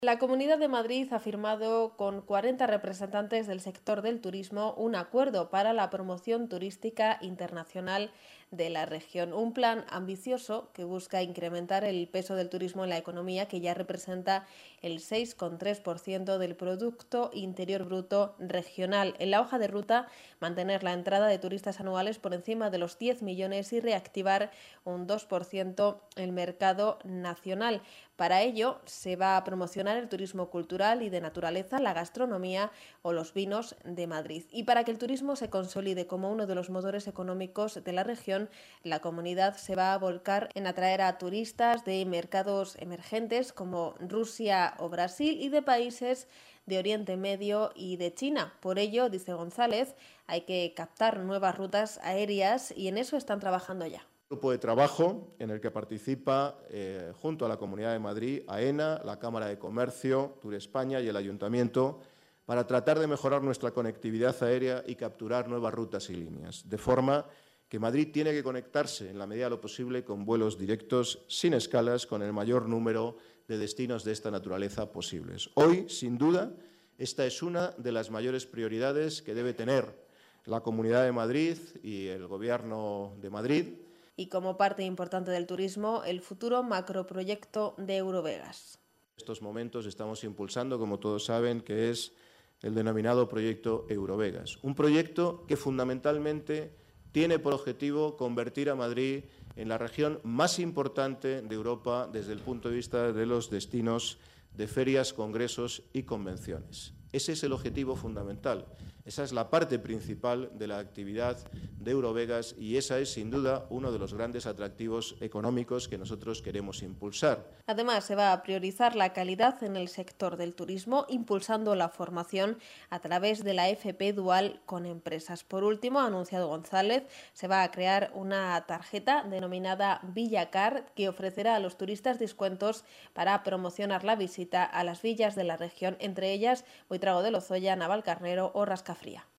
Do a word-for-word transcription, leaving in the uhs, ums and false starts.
La Comunidad de Madrid ha firmado con cuarenta representantes del sector del turismo un acuerdo para la promoción turística internacional de la región. Un plan ambicioso que busca incrementar el peso del turismo en la economía, que ya representa el seis coma tres por ciento del Producto Interior Bruto regional. En la hoja de ruta, mantener la entrada de turistas anuales por encima de los diez millones y reactivar un dos por ciento el mercado nacional. Para ello, se va a promocionar el turismo cultural y de naturaleza, la gastronomía o los vinos de Madrid. Y para que el turismo se consolide como uno de los motores económicos de la región, la comunidad se va a volcar en atraer a turistas de mercados emergentes como Rusia o Brasil y de países de Oriente Medio y de China. Por ello, dice González, hay que captar nuevas rutas aéreas y en eso están trabajando ya. Grupo de trabajo en el que participa, eh, junto a la Comunidad de Madrid, AENA, la Cámara de Comercio, Turespaña y el Ayuntamiento, para tratar de mejorar nuestra conectividad aérea y capturar nuevas rutas y líneas, de forma que Madrid tiene que conectarse, en la medida de lo posible, con vuelos directos sin escalas, con el mayor número de destinos de esta naturaleza posibles. Hoy, sin duda, esta es una de las mayores prioridades que debe tener la Comunidad de Madrid y el Gobierno de Madrid. Y como parte importante del turismo, el futuro macroproyecto de Eurovegas. En estos momentos estamos impulsando, como todos saben, que es el denominado proyecto Eurovegas. Un proyecto que fundamentalmente tiene por objetivo convertir a Madrid en la región más importante de Europa desde el punto de vista de los destinos de ferias, congresos y convenciones. Ese es el objetivo fundamental. Esa es la parte principal de la actividad de Eurovegas y esa es, sin duda, uno de los grandes atractivos económicos que nosotros queremos impulsar. Además, se va a priorizar la calidad en el sector del turismo, impulsando la formación a través de la F P dual con empresas. Por último, ha anunciado González, se va a crear una tarjeta denominada Villacar que ofrecerá a los turistas descuentos para promocionar la visita a las villas de la región, entre ellas Buitrago de Lozoya, Navalcarnero o Rascafría.